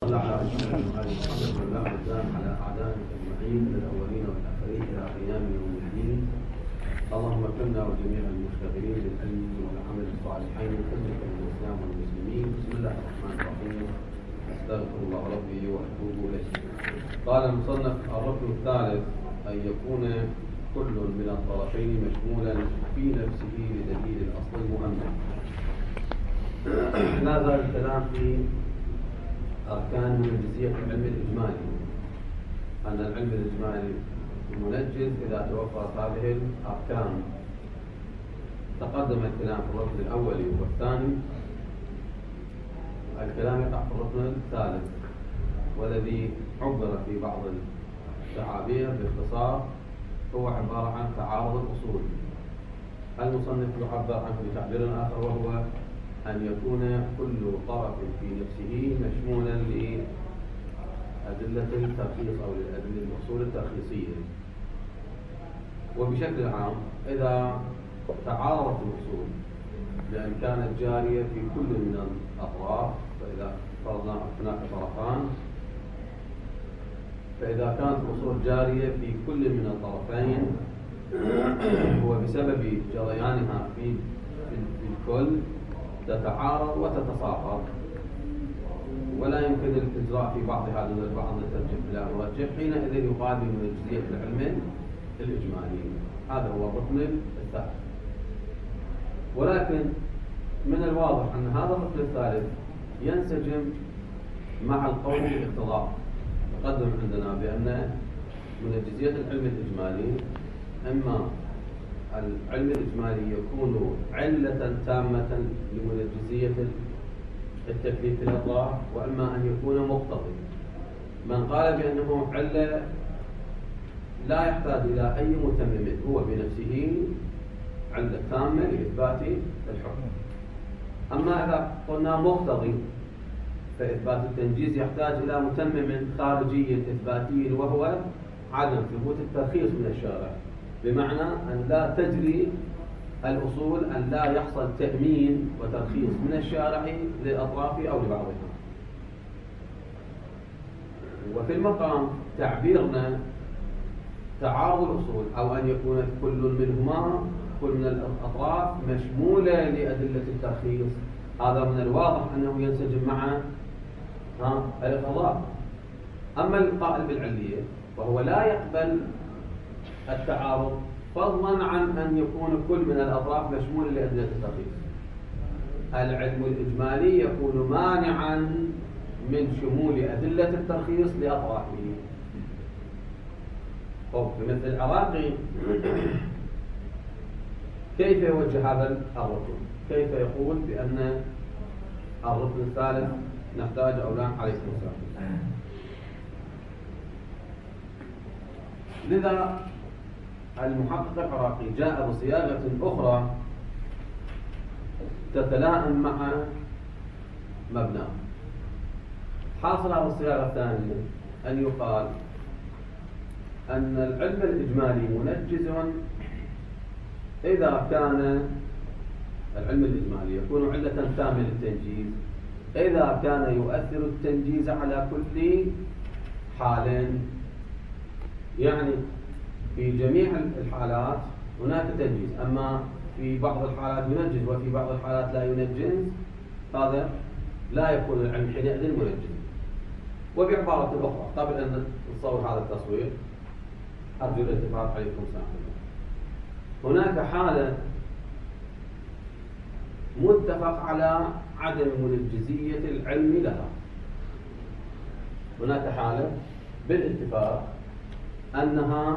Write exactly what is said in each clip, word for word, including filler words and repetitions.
وصل على رسولنا محمد صلى الله عليه وسلم على أعدائك أجمعين من الأولين والآخرين إلى قيام يوم الدين. اللهم اكرمنا وجميع المشتغلين بالعلم والعمل الصالحين وخدمة الإسلام والمسلمين. بسم الله الرحمن الرحيم. أستغفر الله ربي وأتوب إليه. قال المصنف: الركن الثالث أن يكون كل من الطرفين مشمولا في نفسه لدليل الأصل المؤمن. لا زال الكلام في أركان منجزية العلم الإجمالي، أن العلم الإجمالي منجز إذا توفرت هذه الأركان. تقدم الكلام في الركن الأول والثاني، الكلام يقع في الركن الثالث والذي عبر في بعض التعابير باختصار هو عبارة عن تعارض الأصول. المصنف يعبر عنه بتعبير آخر وهو أن يكون كل طرف في نفسه مشمولا لأدلة الترخيص أو لأدلة الأصول الترخيصية. وبشكل عام إذا تعارضت الأصول لأن كانت جارية في كل من الأطراف، فإذا فرضنا هناك طرفان، فإذا كانت الأصول جارية في كل من الطرفين وبسبب جريانها في الكل تتعارض وتتصاقر، ولا يمكن الإجراء في بعضها دون البعض للترجيح بلا مرجح، حينئذ يقال بمنجزية العلم الإجمالي. هذا هو الركن الثالث. ولكن من الواضح أن هذا الركن الثالث ينسجم مع القول بالاقتضاء. تقدم عندنا بأن منجزية العلم الإجمالي إما العلم الإجمالي يكون علة تامة لمنجزية التكليف في الأطراف، وإما أن يكون مقتضي. من قال بأنه علة لا يحتاج إلى أي متمم، هو بنفسه علة تامة لإثبات الحكم. أما إذا قلنا مقتضي فإثبات التنجيز يحتاج إلى متمم خارجي إثباتي، وهو عدم ثبوت الترخيص من الشارع، بمعنى أن لا تجري الأصول أن لا يحصل تأمين وترخيص من الشارع للأطراف أو لبعضها. وفي المقام تعبيرنا تعارض الأصول أو أن يكون كل منهما كل من الأطراف مشمولة لأدلة الترخيص، هذا من الواضح أنه ينسجم مع الاقتضاء. أما القائل بالعلية وهو لا يقبل التعارض، فضلا عن أن يكون كل من الأطراف مشمول لأدلة الترخيص، العلم الإجمالي يكون مانعا من شمول أدلة الترخيص لأطرافه. بمثل العراقي كيف يوجه هذا الركن؟ كيف يقول بأن الركن الثالث نحتاج أولان عليه السلام؟ لذا المحقق العراقي جاء بصياغة أخرى تتلائم مع مبناه. حاصل على الصياغة الثانية أن يقال أن العلم الإجمالي منجز إذا كان العلم الإجمالي يكون علة تامة للتنجيز إذا كان يؤثر التنجيز على كل حال. يعني في جميع الحالات هناك تنجيز، أما في بعض الحالات ينجز وفي بعض الحالات لا ينجز، هذا لا يكون العلم حينئذ منجز. وبعبارة أخرى قبل أن نصور هذا التصوير أرجو الاتفاق عليكم سامحا. هناك حالة متفق على عدم منجزية العلم لها، هناك حالة بالاتفاق أنها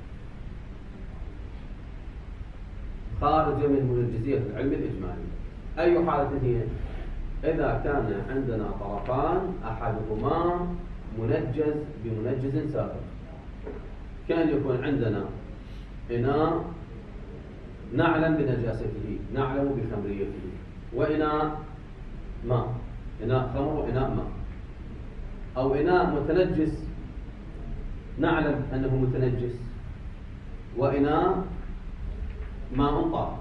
خارجة من منجزية العلم الإجمالي. أي حالة هي؟ إذا كان عندنا طرفان أحدهما منجز بمنجز سابق، كان يكون عندنا إناء نعلم بنجاسته، نعلم بخمريته، وإناء ماء، إناء خمر وإناء ماء، أو إناء متنجس نعلم أنه متنجس، وإناء ماء طاهر.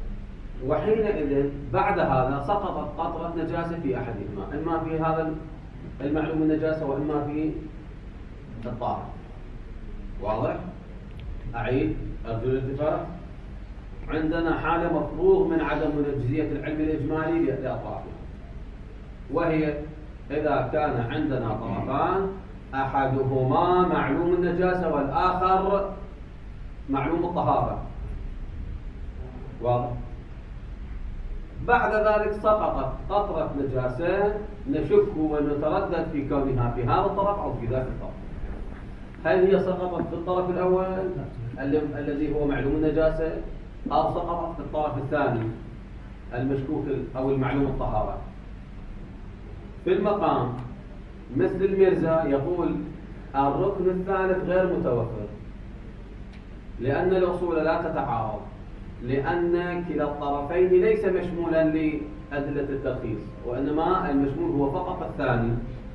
وحينئذ بعد هذا سقطت قطرة نجاسة في أحدهما، إما في هذا المعلوم النجاسة وإما في الطاهر. واضح؟ أعيد أرجو الالتفات. عندنا حالة مفروغ من عدم منجزية العلم الإجمالي لأطرافها، وهي إذا كان عندنا طرفان أحدهما معلوم النجاسة والآخر معلوم الطهارة. واضح؟ بعد ذلك سقطت قطرة نجاسة نشك ونتردد في كونها في هذا الطرف أو في ذاك الطرف. هل هي سقطت في الطرف الأول الذي هو معلوم النجاسة، أو سقطت في الطرف الثاني المشكوك أو المعلوم الطهارة؟ في المقام مثل الميرزا يقول الركن الثالث غير متوفر، لأن الأصول لا تتعارض، لأن كلا الطرفين ليس مشمولا لأدلة الترخيص، وإنما المشمول هو فقط الثاني.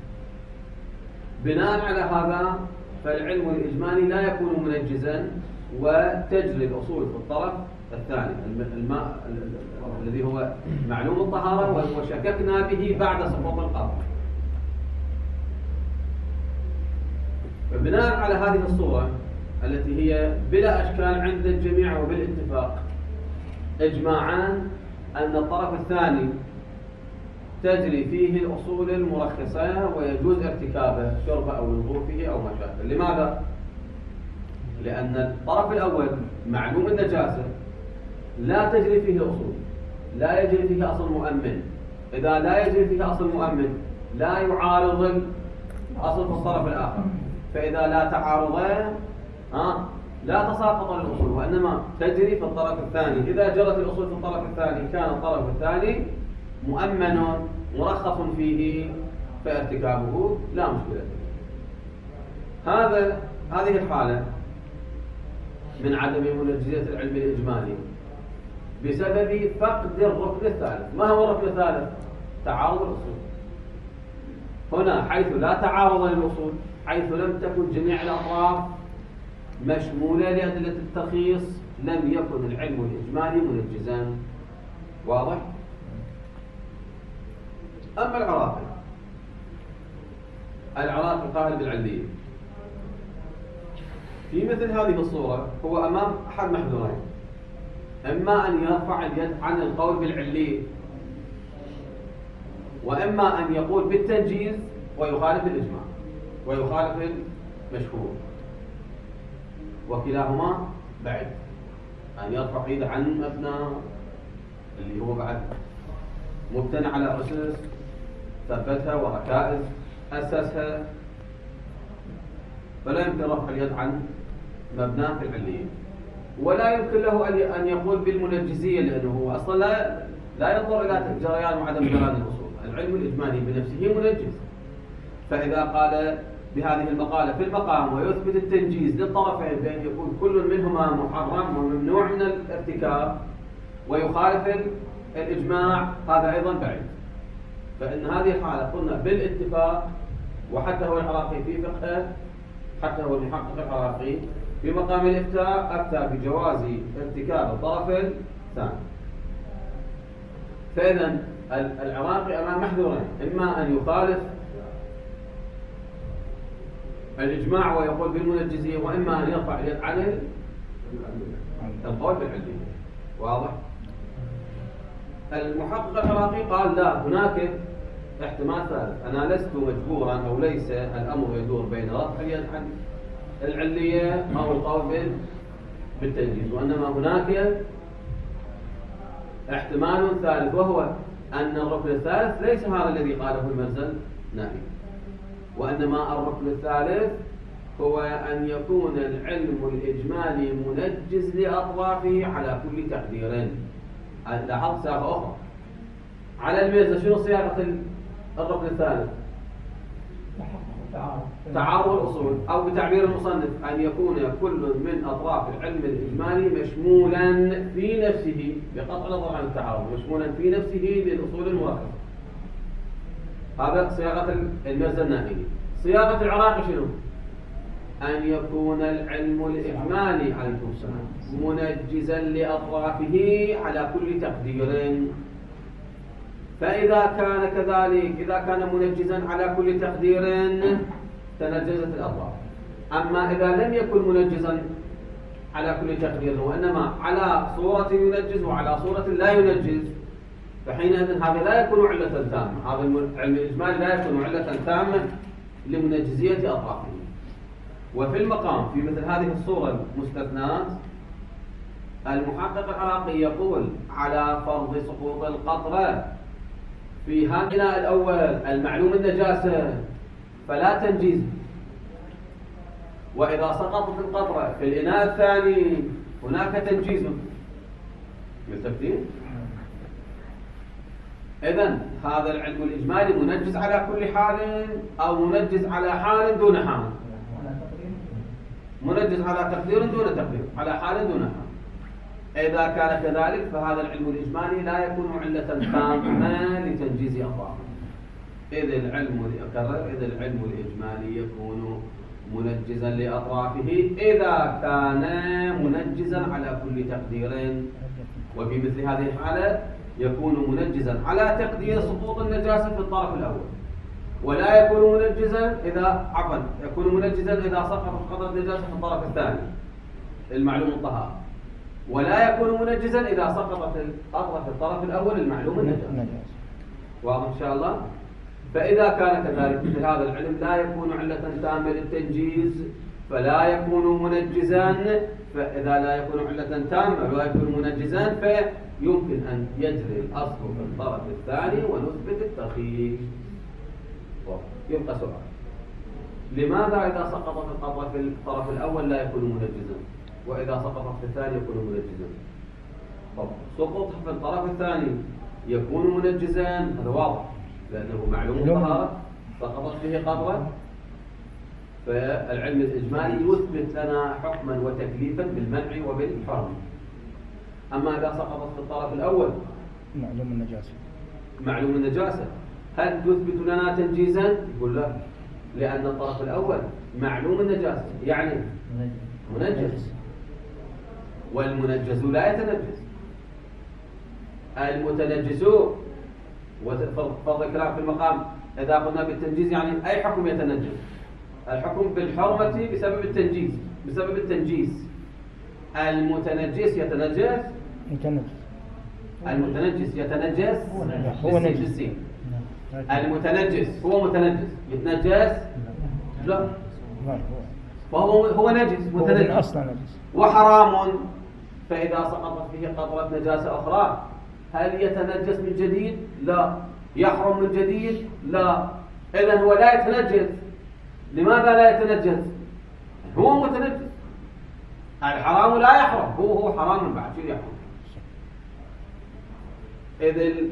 بناء على هذا فالعلم الإجمالي لا يكون منجزا، وتجري الأصول في الطرف الثاني الماء الذي هو معلوم الطهارة وشككنا به بعد سقوط القطر. فبناء على هذه الصورة التي هي بلا أشكال عند الجميع وبالاتفاق إجماعا أن الطرف الثاني تجري فيه الأصول المرخصة ويجوز ارتكابه شرب أو الوضوء فيه أو ما شابه. لماذا؟ لأن الطرف الأول معلوم النجاسة لا تجري فيه الأصول، لا يجري فيه أصل مؤمن. إذا لا يجري فيه أصل مؤمن لا يعارض الأصل في الطرف الآخر، فإذا لا تعارض ها لا تساقط الأصول، وإنما تجري في الطرف الثاني. إذا جرت الأصول في الطرف الثاني كان الطرف الثاني مؤمن مرخص فيه فارتكابه لا مشكلة. هذا هذه الحالة من عدم منجزية العلم الإجمالي بسبب فقد الركن الثالث. ما هو الركن الثالث؟ تعارض الأصول. هنا حيث لا تعارض للأصول، حيث لم تكن جميع الأطراف مشمولة لأدلة الترخيص، لم يكن العلم الإجمالي منجزا. واضح؟ أما العراقي العراقي قائل بالعلية في مثل هذه الصورة هو أمام أحد محذورين: إما أن يرفع اليد عن القول بالعلية، وإما أن يقول بالتنجيز ويخالف الإجماع ويخالف المشهور، وكلاهما بعيد. أن يرفع يده عن مبنى اللي هو بعد مبتنى على أسس ثبتها وركائز أسسها، فلا يمكن رفع اليد عن مبناه في العلية. ولا يمكن له أن يقول بالمنجزية، لأنه هو أصلا لا لا ينظر إلى جريان وعدم جريان الأصول. العلم الإجمالي بنفسه منجز، فإذا قال بهذه المقالة في المقام ويثبت التنجيز للطرفين بأن يكون كل منهما محرم وممنوع من الارتكاب ويخالف الإجماع، هذا أيضا بعيد. فإن هذه الحالة قلنا بالاتفاق، وحتى هو العراقي في فقهه، حتى هو المحقق العراقي في مقام الإفتاء أفتى بجواز ارتكاب الطرف الثاني. فإذا العراقي أمام محذورين: إما أن يخالف الإجماع ويقول بالمنجزية، وإما أن يرفع اليد عن القول بالعلمية. واضح؟ المحقق العراقي قال لا، هناك احتمال ثالث: أنا لست مجبورا أو ليس الأمر يدور بين رفع اليد عن العلية أو القول بالتنجيز، وإنما هناك احتمال ثالث، وهو أن الركن الثالث ليس هذا الذي قاله المرزل نافي، وإنما الركن الثالث هو أن يكون العلم الإجمالي منجز لأطرافه على كل تقدير. لاحظت صياغة أخرى على الميزة. شنو صياغة الركن الثالث؟ تعارض الأصول، أو بتعبير المصنف أن يكون كل من أطراف العلم الإجمالي مشمولا في نفسه، بقطع النظر عن التعارض، مشمولا في نفسه للأصول المركبة. هذا صياغة الميزة النائية. صياغة العراقي شنو؟ أن يكون العلم الإجمالي عليكم السلام منجزا لأطرافه على كل تقدير. فإذا كان كذلك، إذا كان منجزا على كل تقدير تنجزت الأطراف. أما إذا لم يكن منجزا على كل تقدير وإنما على صورة ينجز وعلى صورة لا ينجز، فحينئذ هذا لا يكون علة تامة، هذا العلم الإجمالي لا يكون علة تامة لمنجزية أطرافه. وفي المقام في مثل هذه الصورة المستثنات المحقق العراقي يقول على فرض سقوط القطرة في هذا الإناء الأول المعلوم النجاسة فلا تنجيز، وإذا سقطت القطرة في الإناء الثاني هناك تنجيز. ملتفتين؟ إذن هذا العلم الإجمالي منجز على كل حال أو منجز على حال دون حال؟ منجز على تقدير دون تقدير، على حال دون حال. إذا كان كذلك فهذا العلم الإجمالي لا يكون علة تامة لتنجيز أطرافه. إذ العلم أكرر إذ العلم الإجمالي يكون منجزا لأطرافه إذا كان منجزا على كل تقدير، وفي مثل هذه الحالة يكون منجزا على تقدير سقوط النجاسة في الطرف الأول، ولا يكون منجزا إذا عفوا يكون منجزا إذا سقطت قطرة النجاسة في الطرف الثاني المعلوم الطهارة، ولا يكون منجزا إذا سقطت القطرة في الطرف الأول المعلوم النجاسة. واضح إن شاء الله؟ فإذا كان كذلك مثل هذا العلم لا يكون علة تامة للتنجيز فلا يكون منجزا، فإذا لا يكون علة تامة ولا يكون منجزا فيمكن أن يجري الأصل في الطرف الثاني ونثبت الترخيص. يبقى سؤال: لماذا إذا سقطت القطرة في الطرف الأول لا يكون منجزا وإذا سقطت في الثاني يكون منجزا؟ طب سقوطها في الطرف الثاني يكون منجزا، هذا واضح لأنه معلوم الطهارة سقطت فيه قطرة، فالعلم الإجمالي يثبت لنا حكما وتكليفا بالمنع وبالحرم. أما إذا سقطت في الطرف الأول معلوم النجاسة معلوم النجاسة هل تثبت لنا تنجيزا؟ يقول لا، لأن الطرف الأول معلوم النجاسة يعني منجز، والمنجز لا يتنجس. المتنجس وفرض الكلام في المقام إذا قلنا بالتنجيز يعني أي حكم يتنجس؟ الحكم بالحرمة بسبب التنجيز بسبب التنجيس. المتنجس يتنجس يتنجس المتنجس يتنجس هو نجس. المتنجس هو متنجس يتنجس؟ لا، فهو هو نجس متنجس أصلا نجس وحرام. فإذا سقطت فيه قطرة نجاسة أخرى هل يتنجس من جديد؟ لا. يحرم من جديد؟ لا. إذن هو لا يتنجس. لماذا لا يتنجس؟ هو متنجس. الحرام لا يحرم، هو هو حرام من بعد شو يحرم. إذن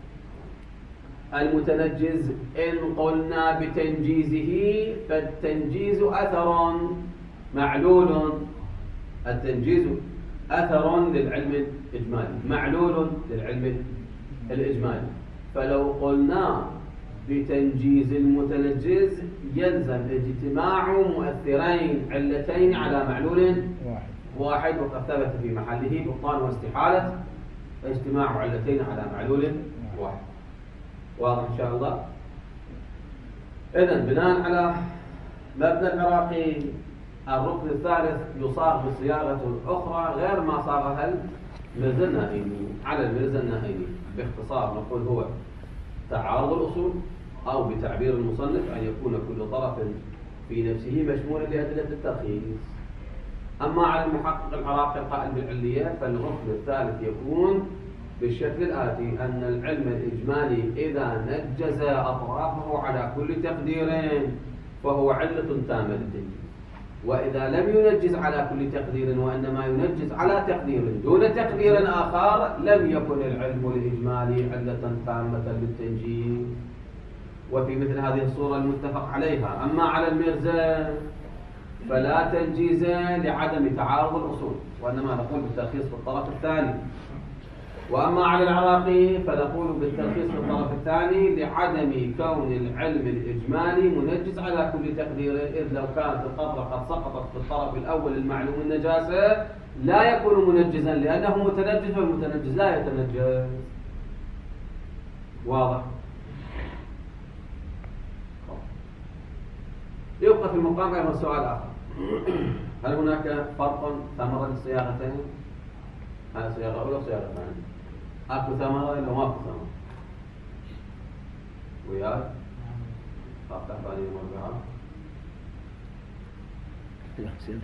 المتنجز إن قلنا بتنجيزه فالتنجيز أثر معلول. التنجيز أثر للعلم الإجمالي معلول للعلم الإجمالي. فلو قلنا بتنجيز المتنجز يلزم اجتماع مؤثرين علتين على معلول واحد، وقد ثبت في محله بطلان واستحالة اجتماع علتين على معلول واحد. واضح إن شاء الله؟ إذن بناء على مبنى العراقي الركن الثالث يصاغ بصياغة أخرى غير ما صاغها المرزا النهيني. على المرزا النهيني باختصار نقول هو تعارض الأصول، أو بتعبير المصنف أن يكون كل طرف في نفسه مشمولا لأدلة الترخيص. أما على المحقق العراقي القائل بالعلية فالركن الثالث يكون بالشكل الآتي: أن العلم الإجمالي إذا نجز أطرافه على كل تقدير فهو علة تامة للتنجيز، وإذا لم ينجز على كل تقدير وإنما ينجز على تقدير دون تقدير آخر لم يكن العلم الإجمالي علة تامة للتنجيز. وفي مثل هذه الصورة المتفق عليها. أما على المرزا فلا تنجيز لعدم تعارض الأصول، وإنما نقول بالترخيص في الطرف الثاني. وأما على العراقي فنقول بالترخيص في الطرف الثاني لعدم كون العلم الإجمالي منجز على كل تقدير، إذ لو كانت القطرة قد سقطت في الطرف الأول المعلوم النجاسة لا يكون منجزا لأنه متنجز، والمتنجز لا يتنجز. واضح؟ يبقى في المقام أيضا سؤال آخر. هل هناك فرق ثمرة الصياغتين؟ هذه صياغة أولى وصياغة ثانية. أكو ثمرة ولا ما أكو ثمرة؟ وياك؟ أفتح بالي مرجعة. لا سيبت.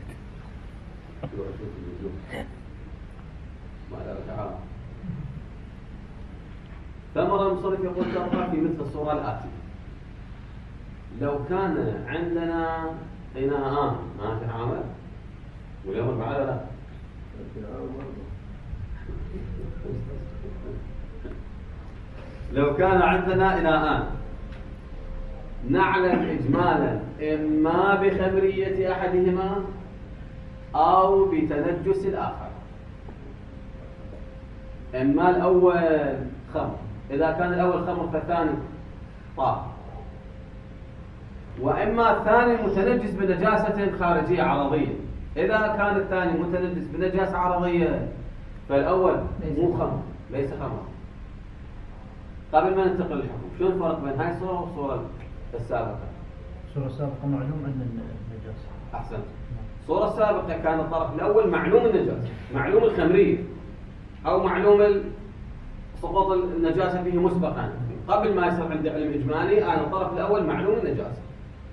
ما لا تعالى. ثمرة المصنف يقول ترقى في مثل الصورة الآتية. لو كان عندنا إناءان ما في عامل واليوم بعد لا لو كان عندنا إناءان نعلم إجمالا إما بخمرية أحدهما أو بتنجس الآخر. إما الأول خمر، إذا كان الأول خمر فالثاني طاهر، وإما الثاني متنجس بنجاسة خارجية عرضية. إذا كان الثاني متنجس بنجاسة عرضية فالأول مو خمر، ليس خمر. قبل ما ننتقل للحكم، شو الفرق بين هاي الصورة والصورة السابقة؟ الصورة السابقة معلوم أن النجاسة. أحسنت. الصورة السابقة كان الطرف الأول معلوم النجاسة، معلوم الخمرية، أو معلوم سقوط النجاسة فيه مسبقا قبل ما يصير عندي علم إجمالي. أنا الطرف الأول معلوم النجاسة.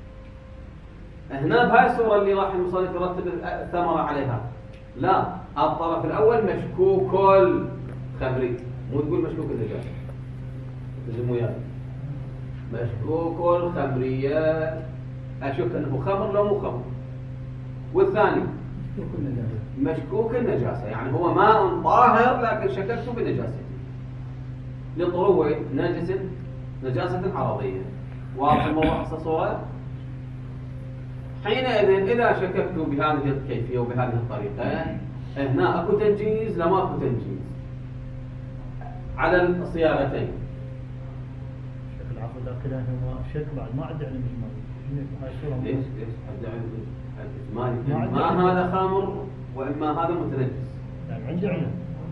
هنا بهاي الصورة اللي راح المصنف يرتب الثمرة عليها، لا، الطرف الأول مشكوك الخمري، مو تقول مشكوك النجاسة. تجمو وياي مشكوك الخمرية، أشك أنه خمر لو مو خمر. والثاني مشكوك النجاسة، يعني هو ماء طاهر لكن شككت بنجاسته لطروه نجس نجاسة عرضية. واضح الموضوع صورة؟ حينئذ إذا شككت بهذه الكيفية وبهذه الطريقة، هنا أكو تنجيز لما أكو تنجيز على الصياغتين. شيخ العفو، لكن هو شك بعد ما عندي علم إجمالي. هاي الصورة ليش ليش عندي علم إجمالي؟ ما هذا خمر وإما هذا متنجس. يعني عندي علم.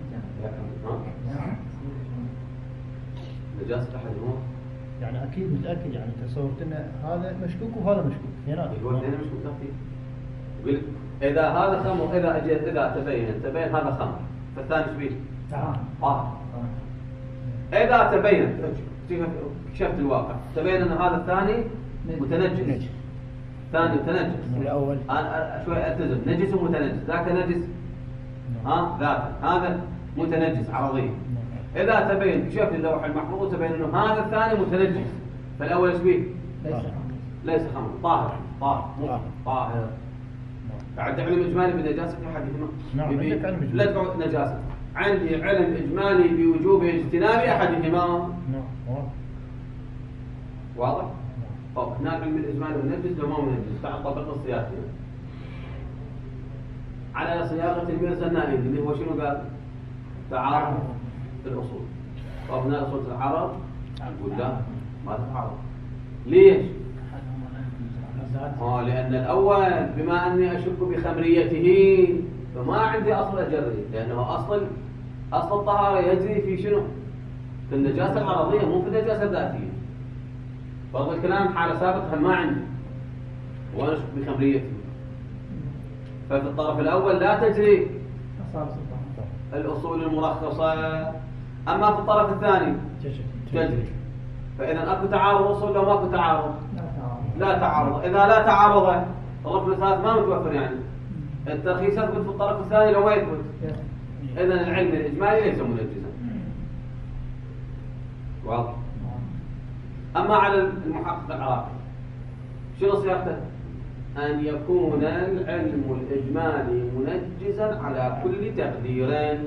نجاسة أحدهما. يعني أكيد متأكد، يعني تصورت أن هذا مشكوك وهذا مشكوك. هنا هو الاثنين مشكوك تحتي. يقول إذا هذا خمر، إذا أجيت إذا تبين تبين هذا خمر فالثاني شبيه طاهر. إذا تبين شفت الواقع تبين أن هذا الثاني متنجس، ثاني متنجس. الأول أنا شوي ألتزم، نجس ومتنجس، ذاك نجس ها ذاته، هذا متنجس عرضيا. إذا تبين شفت اللوح المحفوظ تبين أنه هذا الثاني متنجس فالأول ايش بيه؟ ليس خمر، طاهر طاهر طاهر. بعد علم إجمالي بنجاسة أحدهما. نعم عندك علم إجمالي. لا تقعد نجاسة، عندي علم إجمالي بوجوب اجتناب أحدهما. نعم واضح؟ طب هناك علم الإجمالي منجس لو ما منجس، تعال طبق الصياغة على صياغة الميرزا النائي اللي هو شنو قال؟ تعارض الأصول. طب هنا أصول تتعارض؟ نقول لا ما تتعارض. ليش؟ آه لأن الأول بما أني أشك بخمريته فما عندي أصل أجري، لأنه أصل أصل الطهارة يجري في شنو؟ في النجاسة العرضية مو في النجاسة الذاتية. فرض الكلام حالة سابقة ما عندي وأنا أشك بخمريته، ففي الطرف الأول لا تجري الأصول المرخصة، أما في الطرف الثاني تجري. فإذا أكو تعارض أصول لو ما أكو تعارض؟ لا تعارض. إذا لا تعارض الركن الثالث ما متوفر، يعني الترخيص يثبت في الطرف الثاني لو ما يثبت. إذا العلم الإجمالي ليس منجزا. واضح؟ أما على المحقق العراقي شنو صياغته؟ أن يكون العلم الإجمالي منجزا على كل تقدير.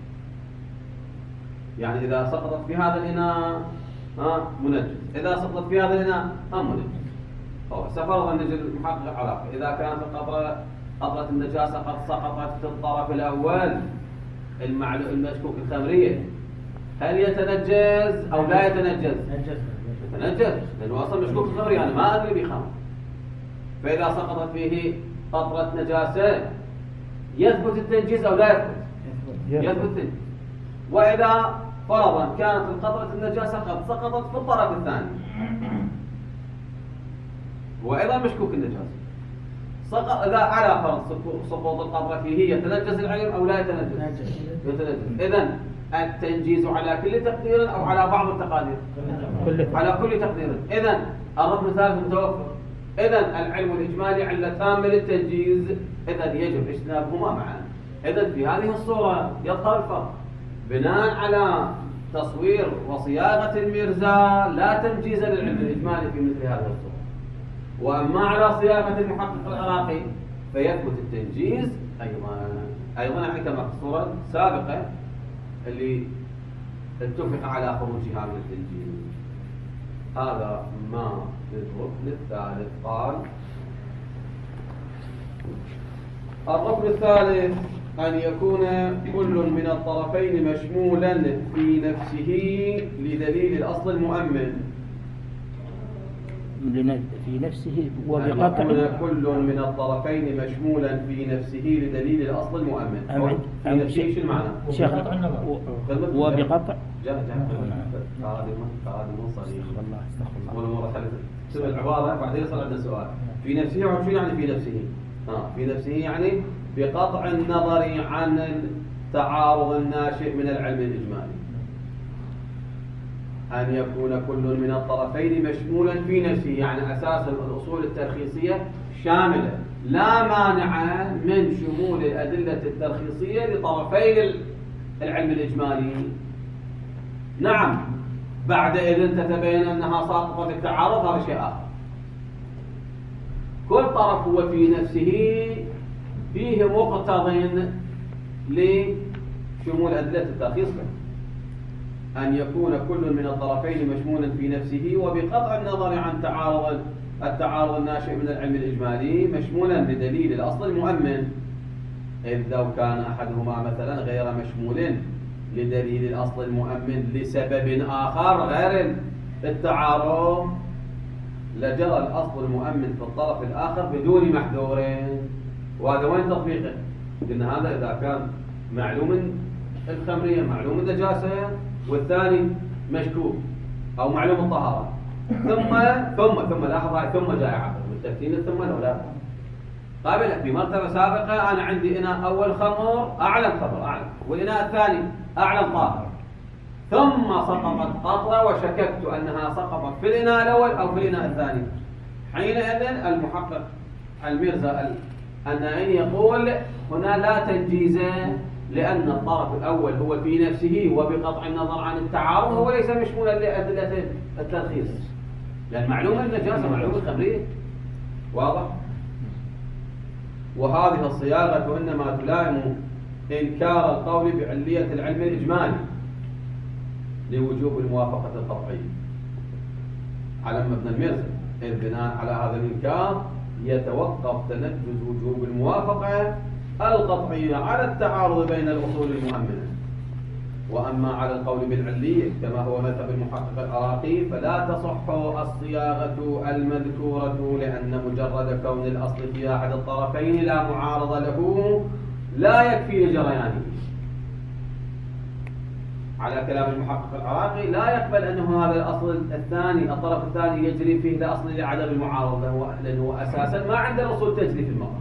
يعني إذا سقطت في هذا الإناء ها منجز، إذا سقطت في هذا الإناء هم منجز. أو سفرض النجل المحقق العراقي إذا كانت القطرة قطرة النجاسة قد سقطت في الطرف الأول المعلوم المشكوك الخمرية، هل يتنجز أو لا يتنجز؟ يتنجز، لأنه أصلا مشكوك الخمرية أنا ما أدري بخمر. فإذا سقطت فيه قطرة نجاسة يثبت التنجيز أو لا يثبت؟ يثبت التنجيز. وإذا فرضا كانت القطرة النجاسة قد سقطت في الطرف الثاني وأيضا مشكوك النجاسة سقط إذا على فرض سقوط القطرة فيه يتنجس العلم أو لا يتنجس؟ يتنجس. إذن التنجيز على كل تقدير أو على بعض التقادير؟ على كل تقدير. إذن الركن الثالث متوفر. إذن العلم الإجمالي علتان من التنجيز، إذن يجب اجتنابهما معا. إذن في هذه الصورة يظهر الفرق بناء على تصوير وصياغة الميرزا لا تنجيز للعلم الإجمالي في مثل هذه الصورة، وأما على صياغة المحقق العراقي فيثبت التنجيز أيضا أيضا يعني كما في الصورة السابقة اللي اتفق على خروجها من التنجيز. هذا ما للركن الثالث. قال الركن الثالث أن يكون كل من الطرفين مشمولا في نفسه لدليل الأصل المؤمن. في نفسه وبقطع أن يكون كل من الطرفين مشمولا في نفسه لدليل الأصل المؤمن. في نفسه شو المعنى؟ شيخ وبقطع جاء جاء قادم قادم صريح والله استغفر الله والمرة تسمع العبارة بعدين يصل عندنا سؤال. في نفسه شو يعني في نفسه؟ ها في نفسه يعني بقطع النظر عن التعارض الناشئ من العلم الإجمالي. أن يكون كل من الطرفين مشمولا في نفسه يعني أساس الأصول الترخيصية شاملة لا مانع من شمول الأدلة الترخيصية لطرفي العلم الإجمالي. نعم بعد إذن تتبين أنها ساقطة التعارض هذا شيء آخر. كل طرف هو في نفسه فيه مقتض لشمول أدلة الترخيص له. أن يكون كل من الطرفين مشمولا في نفسه وبقطع النظر عن تعارض التعارض الناشئ من العلم الإجمالي مشمولا بدليل الأصل المؤمن، إذ لو كان أحدهما مثلا غير مشمول لدليل الأصل المؤمن لسبب آخر غير التعارض لجرى الأصل المؤمن في الطرف الآخر بدون محذور. وهذا وين تطبيقه؟ قلنا هذا إذا كان معلوم الخمرية معلوم النجاسة والثاني مشكوك أو معلوم الطهارة ثم ثم ثم لاحظ ثم جاء عقل بالترتيب ثم لو لا قابل في مرتبة سابقة أنا عندي إناء أول خمر أعلم خمر أعلم والإناء الثاني أعلم طاهر ثم سقطت قطرة وشككت أنها سقطت في الإناء الأول أو في الإناء الثاني. حينئذ المحقق الميرزا النائي يقول هنا لا تنجيز لأن الطرف الأول هو في نفسه وبقطع النظر عن التعارض هو ليس مشمولا لأدلة الترخيص لأن معلومة النجاسة معلومة الخمرية واضح. وهذه الصياغة إنما تلائم إنكار القول بعلية العلم الإجمالي لوجوب الموافقة القطعية على مبنى الميرزا، إذ بناء على هذا الإنكار يتوقف تنجز وجوب الموافقة القطعية على التعارض بين الأصول المؤمنة. وأما على القول بالعلية كما هو مذهب المحقق العراقي فلا تصح الصياغة المذكورة لأن مجرد كون الأصل في أحد الطرفين لا معارض له لا يكفي لجريانه. على كلام المحقق العراقي لا يقبل أنه هذا الأصل الثاني الطرف الثاني يجري فيه لأصل لعدم المعارضة لأنه أساسا ما عند الأصول تجري في المقام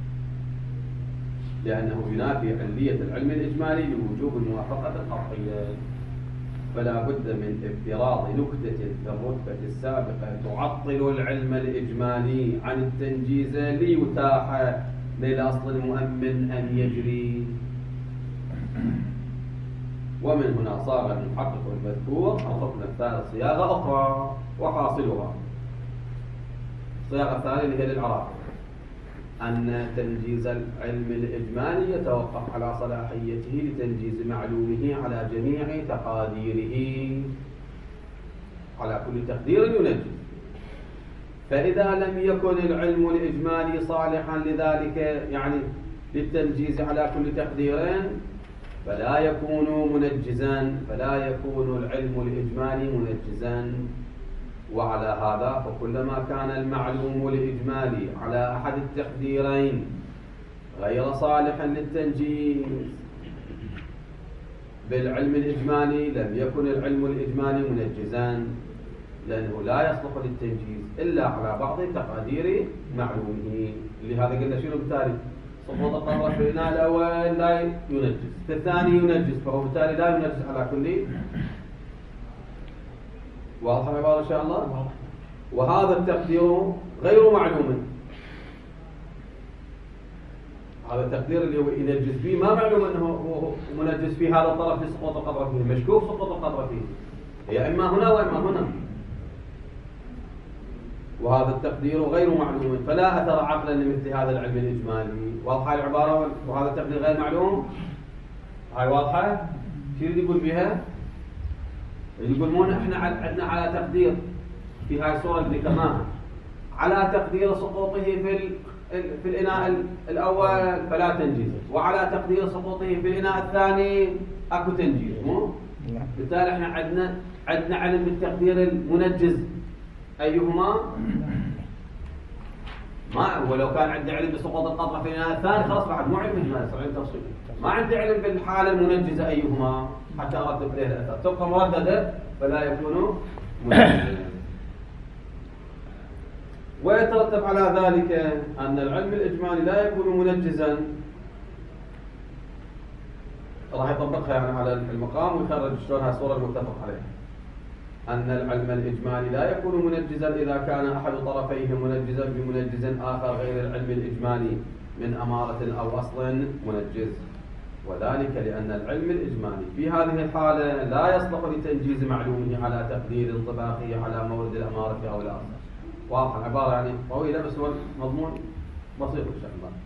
لأنه ينافي علية العلم الإجمالي لوجوب الموافقة القطعية. فلا بد من افتراض نكتة في الرتبة السابقة تعطل العلم الإجمالي عن التنجيز ليتاح للأصل المؤمن أن يجري. ومن هنا صار المحقق المذكور الركن الثالث صياغة أخرى وحاصلها الصياغة الثانية اللي هي للعراقي أن تنجيز العلم الإجمالي يتوقف على صلاحيته لتنجيز معلومه على جميع تقاديره على كل تقدير ينجز. فإذا لم يكن العلم الإجمالي صالحا لذلك يعني للتنجيز على كل تقدير فلا يكون منجزا فلا يكون العلم الإجمالي منجزا. وعلى هذا فكلما كان المعلوم الإجمالي على أحد التقديرين غير صالح للتنجيز بالعلم الإجمالي لم يكن العلم الإجمالي منجزا، لأنه لا يصلح للتنجيز إلا على بعض تقادير معلومه. لهذا قلنا شنو بالتالي؟ سقوط القطرة في الإناء الأول لا ينجز، في الثاني ينجز، فهو بالتالي لا ينجز على كل. واضح العبارة إن شاء الله؟ وهذا التقدير غير معلوم. هذا التقدير اللي هو ينجز فيه ما معلوم أنه هو منجز في هذا الطرف في سقوط القطرة فيه، مشكوك سقوط القطرة فيه، هي إما هنا وإما هنا. وهذا التقدير غير معلوم، فلا أثر عقلا لمثل هذا العلم الإجمالي. واضحة العبارة؟ وهذا التقدير غير معلوم، هاي واضحة؟ شو اللي يقول بها؟ يقول مو احنا عندنا على تقدير في هاي الصورة اللي ذكرناها على تقدير سقوطه في في الإناء الأول فلا تنجيز، وعلى تقدير سقوطه في الإناء الثاني أكو تنجيز، مو؟ بالتالي احنا عندنا عندنا علم بالتقدير المنجز أيهما؟ ما ولو كان عندي علم بسقوط القطرة في الإناء الثاني خلاص بعد مو علم إجمالي، صار علم تفصيلي. ما عندي علم بالحالة المنجزة أيهما حتى أرتب إليه الأثر، تبقى مرددة فلا يكون منجزا. ويترتب على ذلك أن العلم الإجمالي لا يكون منجزا. راح يطبقها يعني على المقام ويخرج شلون هاي الصورة المتفق عليها. أن العلم الإجمالي لا يكون منجزا إذا كان أحد طرفيه منجزا بمنجز آخر غير العلم الإجمالي من أمارة أو أصل منجز، وذلك لأن العلم الإجمالي في هذه الحالة لا يصلح لتنجيز معلومه على تقدير انطباقه على مورد الأمارة أو الأصل. واضح العبارة يعني طويلة بس هو مضمون بسيط إن شاء الله.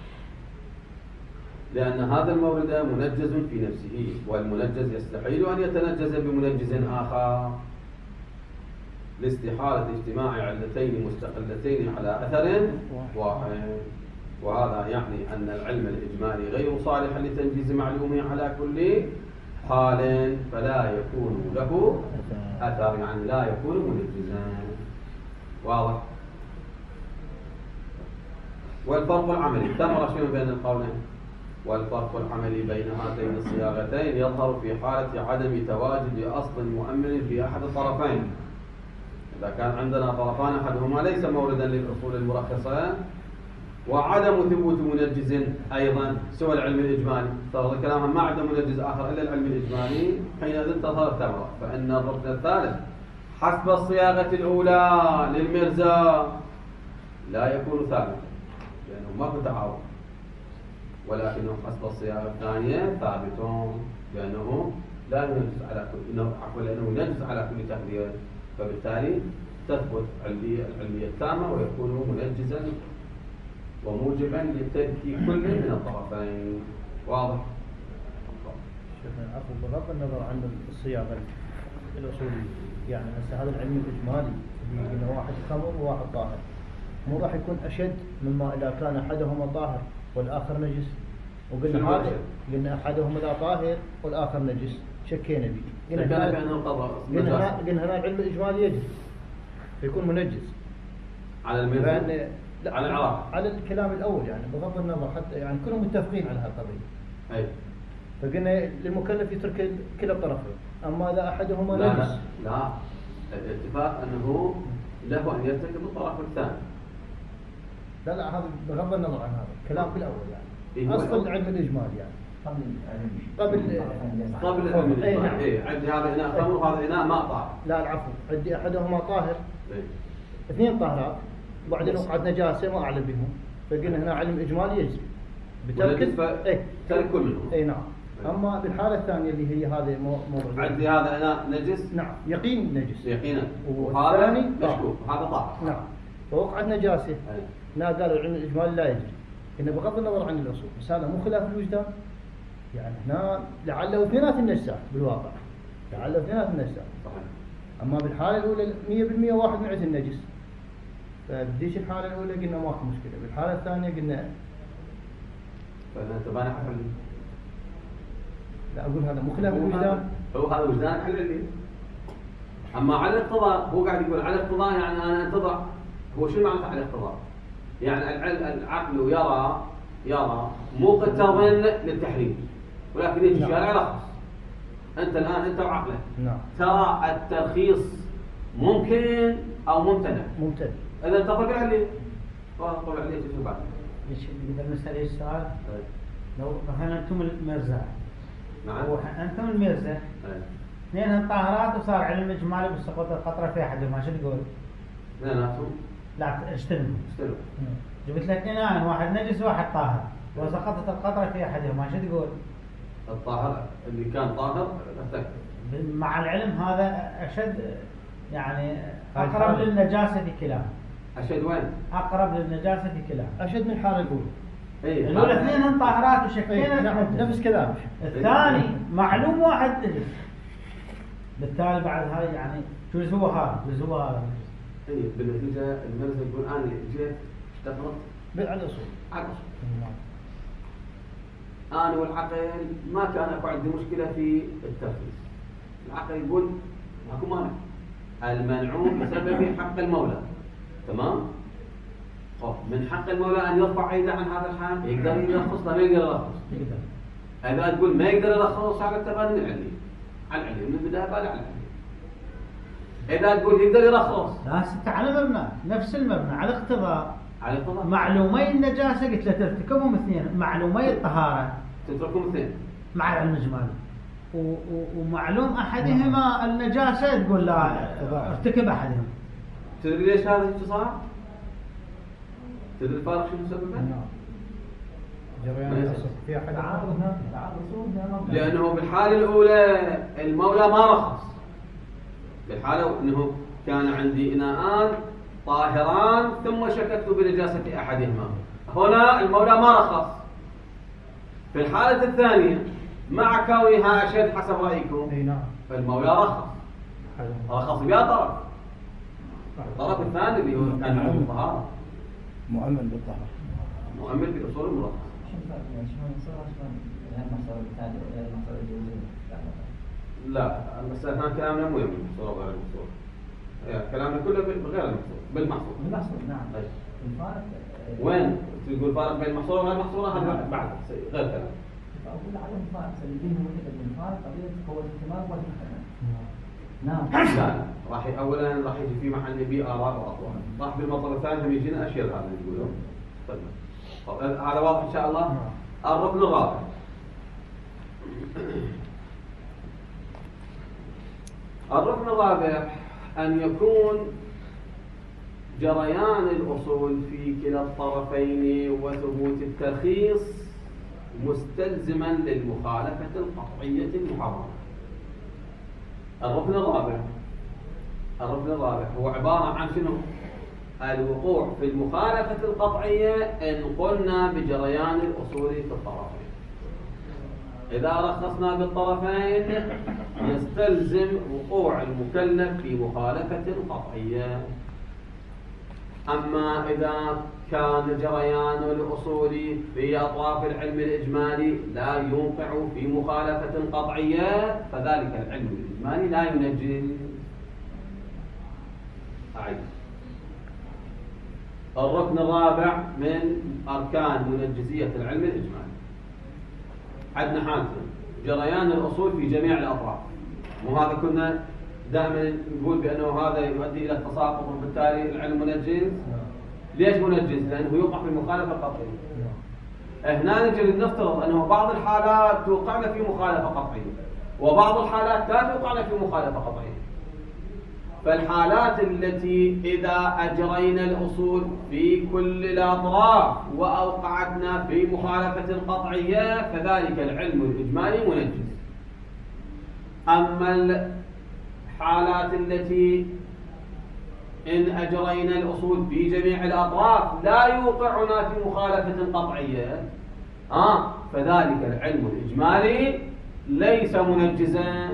لأن هذا المورد منجز في نفسه، والمنجز يستحيل أن يتنجز بمنجز آخر لاستحالة اجتماع علتين مستقلتين على أثر واحد. وهذا يعني أن العلم الإجمالي غير صالح لتنجيز معلومه على كل حال، فلا يكون له أثر، يعني لا يكون منجزا. واضح؟ والفرق العملي تمر شنو بين القولين؟ والفرق العملي بين هاتين الصياغتين يظهر في حالة عدم تواجد أصل مؤمن في أحد الطرفين. إذا كان عندنا طرفان أحدهما ليس موردا للأصول المرخصة، وعدم ثبوت منجز أيضا سوى العلم الإجمالي، فرض كلامها ما عنده منجز آخر إلا العلم الإجمالي، حينئذ تظهر الثمرة. فإن الركن الثالث حسب الصياغة الأولى للمرزا لا يكون ثابتا لأنه ماكو تعارض، ولكنه حسب الصياغة الثانية ثابت لأنه لا ينجز على كل عفوا لأنه ينجز على كل تقدير، فبالتالي تثبت العلمية العلمية التامة ويكون منجزا وموجبا لترك كل من الطرفين. واضح؟ شيخنا العفو، بغض النظر عن الصياغة الأصولية، يعني هسه هذا العلم الإجمالي اللي قلنا واحد خمر وواحد طاهر، مو راح يكون أشد مما إذا كان أحدهما طاهر والآخر نجس؟ وقلنا هذا قلنا أحدهما ذا طاهر والآخر نجس، شكينا به. قلنا هنا قلنا هنا العلم الإجمالي يجب فيكون منجز على المثل على العراق على الكلام الأول، يعني بغض النظر حتى يعني كلهم متفقين على هالقضية. أي. فقلنا للمكلف يترك كلا الطرفين، أما إذا أحدهما لا نجس لا, لا. الاتفاق أنه له أن يرتكب الطرف الثاني. لا لا هذا بغض النظر عن هذا الكلام في الأول، يعني أصل العلم الإجمالي يعني قبل قبل قبل العلم الإجمالي. إيه عندي هذا إناء خمر وهذا إناء ماء طاهر. لا العفو، عندي أحدهما طاهر إيه. اثنين طاهرات وبعدين وقعت نجاسة ما أعلم بهم، فقلنا هنا علم إجمالي يجري بترك إيه ترك كل منهم. إيه نعم. أما بالحالة الثانية اللي هي هذا موضوع عندي هذا إناء نجس. نعم يقين نجس يقينا. وهذا مشكوك هذا طاهر. نعم. فوقعت نجاسة. هنا قالوا العلم الإجمالي لا يجري. إنه بغض النظر عن الأصول، بس هذا مو خلاف الوجدان. يعني هنا لعله اثنينات النجسات بالواقع. لعله اثنينات النجسات. صحيح. أما بالحالة الأولى مية بالمية واحد من عند النجس. فبديش الحالة الأولى قلنا ماكو مشكلة، بالحالة الثانية قلنا فأنت باني حل. لا أقول هذا مو خلاف الوجدان. هو هذا وجدان حل لي. أما على الاقتضاء هو قاعد يقول على الاقتضاء يعني أنا انتظر. هو شو معنى على الاقتضاء؟ يعني العقل يرى يرى مقتضى للتحريم، ولكن يجي الشارع يرخص. أنت الآن أنت وعقلك نعم. ترى الترخيص ممكن أو ممتنع. ممتنع. إذا أنت طبيعي عليه طبيعي عليه شو بعد؟ ليش نقدر نسأل ايش السؤال؟ لو مثلا أنتم المرزا. نعم. أنتم المرزا. اثنين الطاهرات وصار علم إجمالي بسقوط القطرة في أحدهما شو تقول؟ اثنيناتهم؟ لا اشتروا. اشتروا. جبت لك اثنين واحد نجس وواحد طاهر وسقطت القطرة في أحدهما شو تقول؟ الطاهر اللي كان طاهر افتك. مع العلم هذا أشد يعني أقرب للنجاسة كلاه. أشد وين؟ أقرب للنجاسة كلاه. أشد من الحالة الأولى. إيه. الأولى اثنين طاهرات وشكينا. نعم نفس كلامك. الثاني معلوم واحد نجس. بالتالي بعد هاي يعني جزء هو هذا جزء هو هذا. إيه بالنتيجة المرزا يقول أنا جيت اشتغلت على الأصول. على الأصول. أنا والعقل ما كان أكو عندي مشكلة في الترخيص. العقل يقول ماكو مانع. المنعوم بسبب حق المولى. تمام؟ طب من حق المولى أن يرفع يده عن هذا الحق يقدر يرخص لا ما يقدر يرخص. يقدر. إذا تقول ما يقدر يرخص على التبني العلمي. على العلمي من البداية بالع على العلمي. إذا تقول يقدر يرخص. لا ست على مبنى نفس المبنى على اقتضاء. على اقتضاء. معلومي النجاسة قلت له ترتكبهم اثنين معلومي الطهارة. تتركهم اثنين. مع العلم الإجمالي. ومعلوم أحدهما النجاسة تقول لا ارتكب أحدهم. تدري ليش هذا الشيء صار؟ تدري الفارق شو سببه؟ نعم. جريان في أحد تعارض لأنه بالحالة الأولى المولى ما رخص. بالحالة أنه كان عندي إناءان طاهران ثم شككت بنجاسة أحدهما. هنا المولى ما رخص. في الحالة الثانية مع كونها أشد حسب رأيكم. أي نعم. فالمولى رخص. رخص بها طرف. الطرف الثاني اللي هو المعلوم الطهارة. مؤمن بالطهارة. مؤمن بأصول المرخص. لا المسألة هنا كلامنا مو يمين صورة غير المحصور. يعني كلامنا كله بغير المحصور بالمحصور. بالمحصور نعم. طيب. وين تقول فارق بين المحصورة وغير المحصورة هذا بعد غير كلام. أقول عليهم فارق اللي بينهم وحدة من فارق قضية هو الاهتمام والاهتمام. نعم. لا راح أولا راح يجي في محل بي آراء وأقوال. راح بالمطلب الثاني هم يجينا أشياء هذا اللي يقولون. طيب. طب هذا واضح إن شاء الله. الركن الرابع. الركن الرابع أن يكون جريان الأصول في كلا الطرفين وثبوت الترخيص مستلزما للمخالفة القطعية المحرمة. الركن الرابع الركن الرابع هو عبارة عن شنو؟ الوقوع في المخالفة القطعية إن قلنا بجريان الأصول في الطرفين. إذا رخصنا بالطرفين يستلزم وقوع المكلف في مخالفة قطعية. أما إذا كان جريان الأصول في أطراف العلم الإجمالي لا يوقع في مخالفة قطعية فذلك العلم الإجمالي لا ينجز. أعيد. الركن الرابع من أركان منجزية العلم الإجمالي. عندنا حالتين: جريان الأصول في جميع الأطراف، وهذا كنا دائما نقول بأنه هذا يؤدي إلى التساقط وبالتالي العلم منجز. ليش منجز؟ لأنه يوقع في مخالفة قطعية. هنا نجي نفترض أنه بعض الحالات توقعنا في مخالفة قطعية وبعض الحالات لا توقعنا في مخالفة قطعية. فالحالات التي إذا أجرينا الأصول في كل الأطراف وأوقعتنا في مخالفة قطعية فذلك العلم الإجمالي منجز. أما الحالات التي إن أجرينا الأصول في جميع الأطراف لا يوقعنا في مخالفة قطعية آه فذلك العلم الإجمالي ليس منجزا.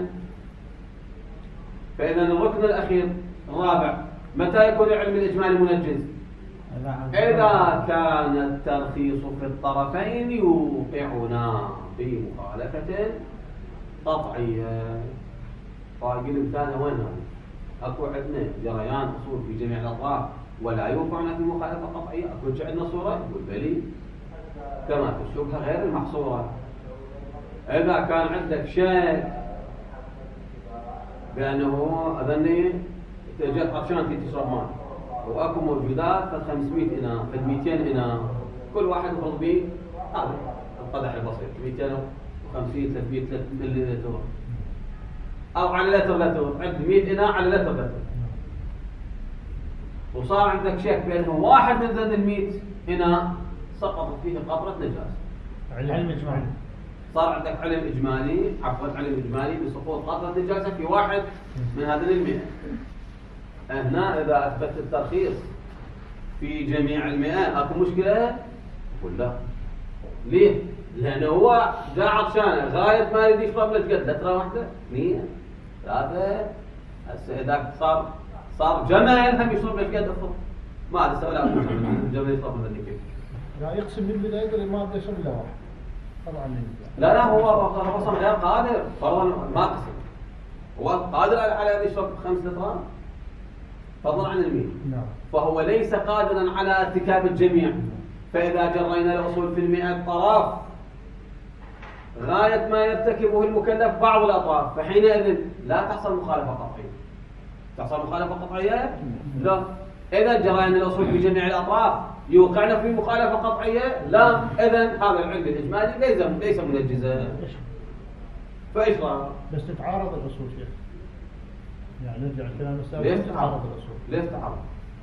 فإذا الركن الأخير الرابع متى يكون العلم الإجمالي منجز؟ إذا كان الترخيص في الطرفين يوقعنا في مخالفة قطعية. طاقل الثاني وين هذا؟ أكو عندنا جريان أصول في جميع الأطراف ولا يوقعنا في مخالفة قطعية. أكو عندنا صورة يقول بلي كما في الشبهة غير المحصورة. إذا كان عندك شيء بأنه أظني جت عطشان تي تشرب ماء وأكو موجودات في خمسمائة إناء في مئتين إناء كل واحد يفرض به هذا القدح البسيط مئتين وخمسين ثلاثمائة ملي لتر أو على لتر لتر عند مئة إناء على لتر لتر وصار عندك شك بأنه واحد من ذن المئة إناء سقطت فيه قطرة نجاسة. علم إجمالي. صار عندك علم إجمالي عفوا علم إجمالي بسقوط قطرة نجاسة في واحد من هذه المئة. هنا إذا أثبت الترخيص في جميع المئة أكو مشكلة؟ قل لا. ليه؟ لأنه هو جاء عطشانة غاية ما يريد يشرب لك قد لترة واحدة اثنين ثلاثة هسه إذا صار صار جمل هم يشرب لك قد أفضل ما هذا سؤال أبو جمل يشرب من ذلك لا يقسم بالبداية يقول ما أبدأ يشرب إلا واحد طبعا لا لا هو هو أصلا غير قادر فرضا ما قسم هو قادر على أن يشرب خمس لترات فضلا عن المئة نعم. فهو ليس قادرا على ارتكاب الجميع فإذا جرينا الأصول في المئة طرف غاية ما يرتكبه المكلف بعض الأطراف فحينئذ لا تحصل مخالفة قطعية. تحصل مخالفة قطعية؟ لا. إذا جرينا الأصول في جميع الأطراف يوقعنا في مخالفة قطعية؟ لا. إذن هذا العلم الإجمالي ليس ليس منجزا. فإيش صار؟ بس تتعارض الأصول شيخ. يعني نرجع الكلام السابق. ليش تتعارض الأصول؟ ليش تعارض؟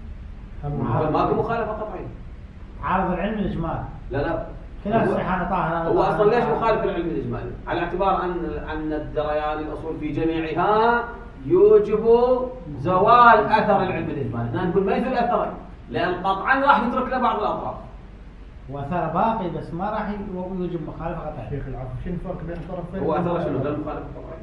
هم ما في مخالفة قطعية. عارض العلم الإجمالي. لا لا. خلاف استحالة طاهر. هو أصلا ليش مخالف العلم الإجمالي؟ على اعتبار أن أن الجريان الأصول في جميعها يوجب زوال أثر العلم الإجمالي. نحن نقول ما يزول أثره لأن قطعا راح يترك له بعض الأطراف. وأثر باقي بس ما راح يوجب مخالفة قطعية. شيخ العفو شنو الفرق بين الطرفين؟ هو أثره شنو؟ غير مخالفة قطعية.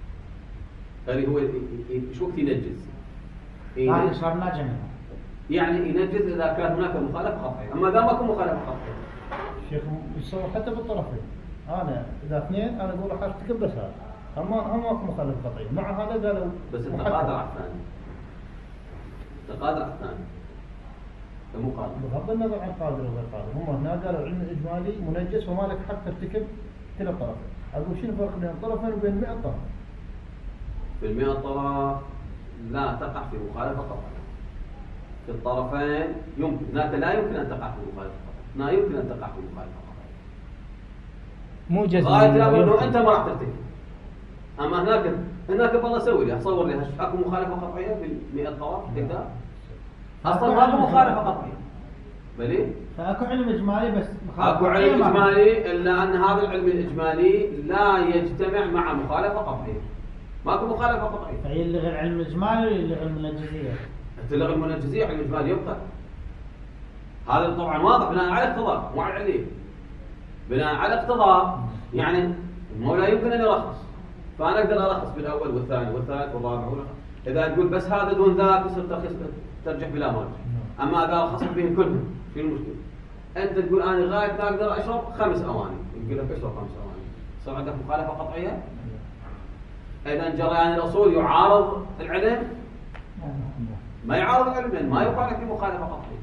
يعني هو شو وقت ينجز؟ لا يشربنا جميعا. يعني ينجز إذا كان هناك مخالفة قطعية. أما إذا ما كان مخالفة قطعية. شيخ يتصور حتى بالطرفين. أنا إذا اثنين أنا أقول راح أرتكب بس هذا. أما أما أكو مخالفة قطعية. مع هذا قالوا. بس أنت قادر على الثاني. أنت قادر على الثاني. مو قادر. بغض النظر عن قادر وغير قادر. هم هنا قالوا العلم الإجمالي منجز وما لك حق ترتكب كلا الطرفين. أقول شنو الفرق بين الطرفين وبين مئة طرف؟ في المئة طرف لا تقع في مخالفة قطعية. في الطرفين يمكن هناك لا يمكن أن تقع في مخالفة قطعية. لا يمكن أن تقع في مخالفة قطعية. مو جزم. غاية لأنه أنت ما راح ترتكب. أما هناك هناك بالله سوي لي أصور لي أكو مخالفة قطعية في المئة طرف تقدر أصلا ما أكو مخالفة قطعية. بلي؟ فأكو علم إجمالي بس أكو علم إجمالي إلا أن هذا العلم الإجمالي لا يجتمع مع مخالفة قطعية. ماكو مخالفة قطعية. فهي اللي غير علم الإجمالي واللي غير المنجزية. تلغي المنجزية علم الإجمالي يبقى. هذا طبعا واضح بناء على اقتضاء مو على العليل. بناء على اقتضاء يعني المولى يمكن أن يرخص. فأنا أقدر أرخص بالأول والثاني والثالث والرابع والخامس. إذا تقول بس هذا دون ذاك يصير ترخيص ترجع بلا مرجع. أما إذا رخصت بهم كلهم شو المشكلة؟ أنت تقول أنا غاية ما أقدر أشرب خمس أواني. يقول لك اشرب خمس أواني. صار عندك مخالفة قطعية؟ إذا جريان الأصول يعارض العلم؟ ما يعارض العلم، ما يقع لك في مخالفة قطعية.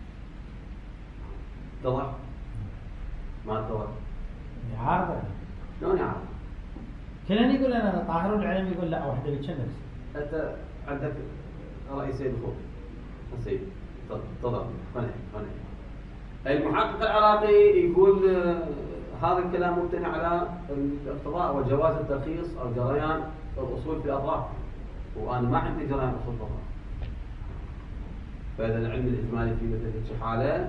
اتضح؟ ما اتضح؟ يعارض. شلون يعارض؟ كلنا يقول أنا طاهر والعلم يقول لا واحدة بتشنس. أنت عندك رأي سيد الخوف. السيد تفضل قنع قنع. المحقق العراقي يقول هذا الكلام مبتني على الاقتضاء وجواز الترخيص أو جريان الأصول في الأطراف. وأنا ما عندي جريان أصول في الأطراف. فإذا العلم الإجمالي في مثل هذه الحالة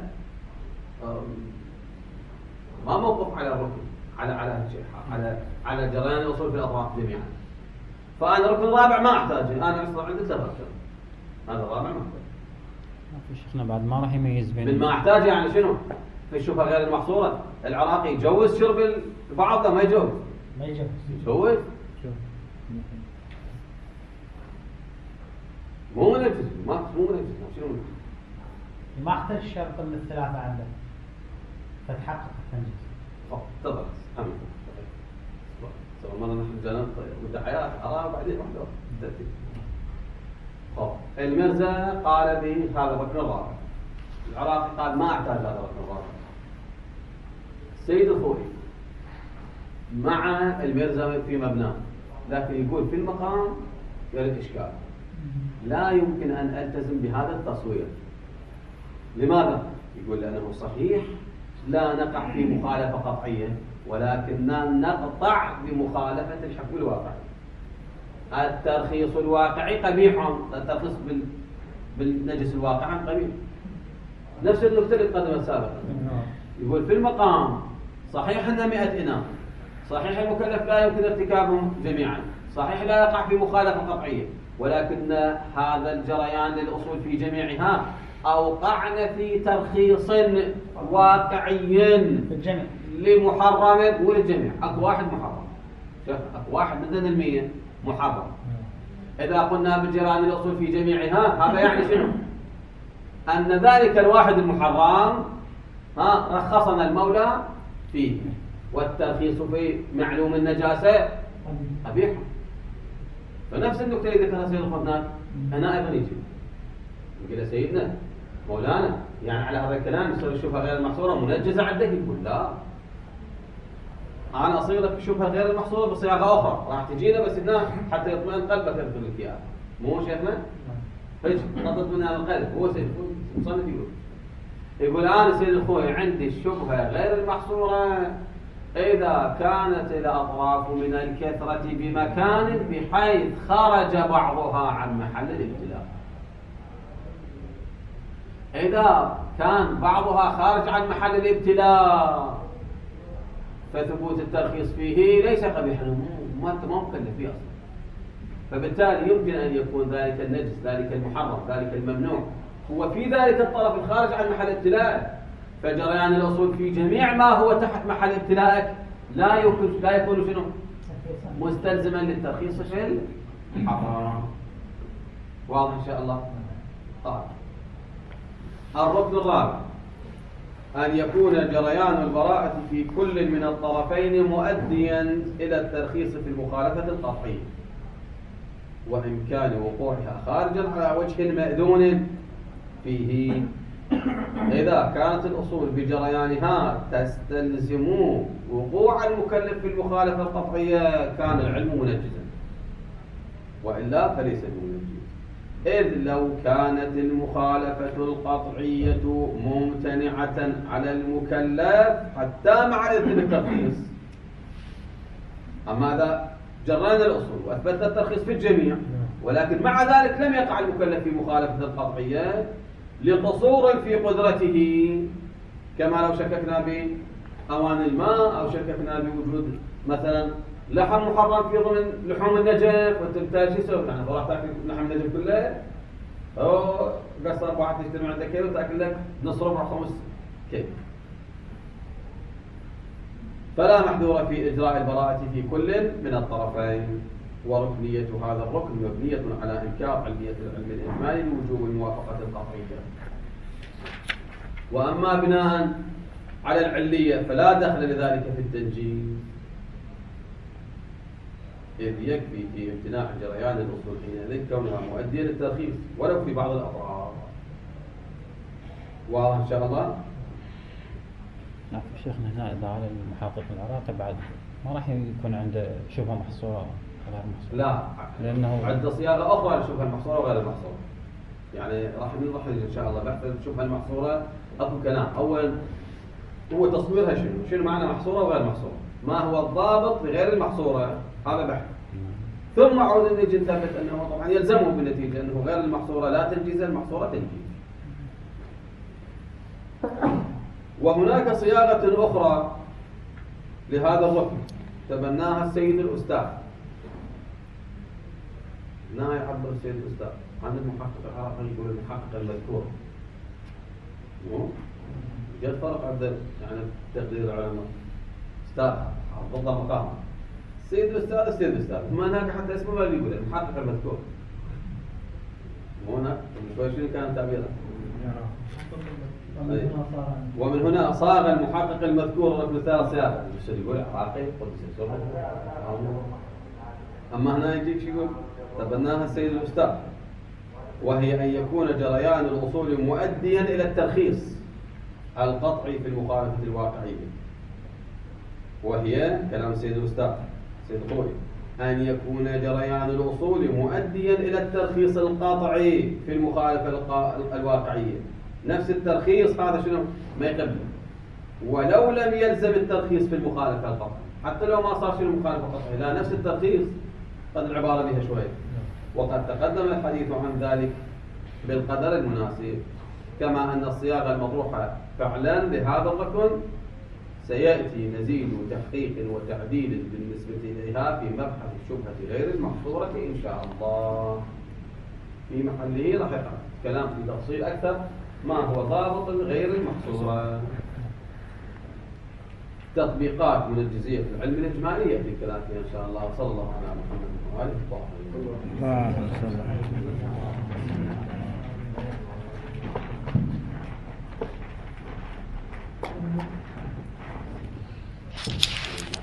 ما موقف على الركن على على على على جريان الأصول في الأطراف جميعا. فأنا الركن الرابع ما أحتاجه. أنا أصلا عندي ثلاث أركان. هذا الرابع ما أحتاج. ما في شيخنا بعد ما راح يميز بين. من ما أحتاج يعني شنو؟ في الشبهة غير المحصورة. العراقي يجوز شرب البعض ده ما يجوز. ما يجوز. يجوز. مو منجز ما مو منجز شنو منجز؟ ما احتاج شرط من الثلاثة عنده فتحقق التنجيز. تفضل حمد. صار مرة نحن جانا ودعايات أراه وبعدين واحدة تأتي. خب المرزا قال به هذا الركن الرابع. العراقي قال ما احتاج هذا الركن الرابع. السيد الخوئي مع المرزا في مبناه لكن يقول في المقام يرد إشكال. لا يمكن أن ألتزم بهذا التصوير. لماذا؟ يقول لأنه صحيح لا نقع في مخالفة قطعية، ولكننا نقطع بمخالفة الحكم الواقعي. الترخيص الواقعي قبيح، الترخيص بال... بالنجس الواقعي قبيح. نفس النكتة اللي قدمت سابقا. يقول في المقام صحيح أن مئة إناء، صحيح المكلف لا يمكن ارتكابهم جميعا، صحيح لا يقع في مخالفة قطعية، ولكن هذا الجريان للأصول في جميعها أوقعنا في ترخيص واقعي في الجميع لمحرم وللجميع. أكو واحد محرم، شوف أكو واحد من ضمن المية محرم. إذا قلنا بالجريان للأصول في جميعها هذا يعني شنو؟ أن ذلك الواحد المحرم ها رخصنا المولى فيه، والترخيص في معلوم النجاسة قبيح. فنفس النكتة اللي ذكرها سيد الخضناك هنا أيضا يجي يقول سيدنا مولانا يعني على هذا الكلام يصير الشبهة غير المحصورة منجزة عندك؟ يقول لا، أنا أصير لك الشبهة غير المحصورة بصياغة أخرى راح تجينا بس هنا حتى يطمئن قلبك أذكر لك إياها. مو شيخنا؟ فج نطط من هذا القلب. هو سيد مصنف يقول يقول أنا سيد الخوي عندي الشبهة غير المحصورة إذا كانت الأطراف من الكثرة بمكان بحيث خرج بعضها عن محل الابتلاء. إذا كان بعضها خارج عن محل الابتلاء فثبوت الترخيص فيه ليس قبيحا، ما أنت ما مكلف فيه أصلا. فبالتالي يمكن أن يكون ذلك النجس، ذلك المحرم، ذلك الممنوع هو في ذلك الطرف الخارج عن محل ابتلاء. فجريان الأصول في جميع ما هو تحت محل ابتلاءك لا يكون لا يكون شنو؟ مستلزما للترخيص في الحرام. واضح إن شاء الله؟ طيب. الركن الرابع أن يكون جريان البراءة في كل من الطرفين مؤديا إلى الترخيص في المخالفة القطعية وإمكان وقوعها خارجا على وجه مأذون فيه. إذا كانت الأصول بجريانها تستلزم وقوع المكلف في المخالفة القطعية كان العلم منجزا، وإلا فليس بمنجز. إذ لو كانت المخالفة القطعية ممتنعة على المكلف حتى مع إذن الترخيص. أما إذا جرينا الأصول وأثبتنا الترخيص في الجميع ولكن مع ذلك لم يقع المكلف في مخالفة القطعية لقصور في قدرته، كما لو شككنا بأواني الماء أو شككنا بوجود مثلا لحم محرم في ضمن لحوم النجف، وانت بالتالي شو تسوي؟ يعني راح تاكل لحم النجف كله او قصر اربع واحد تشتري من عندك كيلو وتاكل لك نص ربع خمس كيلو. فلا محذور في اجراء البراءة في كل من الطرفين. وركنية هذا الركن مبنية على انكار علمية العلم الاجمالي لوجوب الموافقة القطعية. واما بناء على العلية فلا دخل لذلك في التنجيز، إذ يكفي في امتناع جريان الأصول حينئذ كونها مؤدية للترخيص ولو في بعض الأطراف. واضح إن شاء الله؟ نعم شيخنا هنا إذا على المحقق العراقي بعد ما راح يكون عنده شبهة محصورة غير محصورة. لا، لأنه عنده صياغة أخرى للشبهة المحصورة وغير المحصورة. يعني راح نوضح إن شاء الله بحث الشبهة المحصورة. أكو كلام. أولا هو تصويرها شنو؟ شنو معنى محصورة وغير محصورة؟ ما هو الضابط لغير المحصورة؟ هذا بحث. ثم عود نجي نثبت أنه طبعا يلزمه بالنتيجة أنه غير المحصورة لا تنجيز، المحصورة تنجيز. وهناك صياغة أخرى لهذا الركن تبناها السيد الأستاذ. هنا يعبر السيد الأستاذ عن المحقق العراقي، يقول المحقق المذكور. جد فرق عند يعني تقدير العلماء. أستاذ ضد مقام السيد الأستاذ السيد الأستاذ، ما هناك حتى اسمه ما يقول المحقق المذكور. هنا شوي كان تعبيره. ومن هنا صاغ المحقق المذكور الركن الثالث صياغه، يقول عراقي قدس سره. اما هنا يجيك شو يقول؟ تبناها السيد الأستاذ، وهي أن يكون جريان الأصول مؤديا إلى الترخيص القطعي في المخالفة الواقعية، وهي كلام السيد الأستاذ سيد الخوي أن يكون جريان الأصول مؤديا إلى الترخيص القاطعي في المخالفة القا- الواقعية. نفس الترخيص هذا شنو ما يقبل، ولو لم يلزم الترخيص في المخالفة القطعية، حتى لو ما صار شنو المخالفة القطعية، لا نفس الترخيص قد العبارة بها شوية. وقد تقدم الحديث عن ذلك بالقدر المناسب، كما أن الصياغة المطروحة فعلا لهذا الركن سيأتي مزيد تحقيق وتعديل بالنسبة إليها في مبحث الشبهة غير المحصورة إن شاء الله في محله. راح يقع كلام في تفصيل أكثر ما هو ضابط غير المحصورة. تطبيقات منجزية في العلم الإجمالي يأتي الكلام فيها إن شاء الله. صلى الله على محمد وآله وصحبه.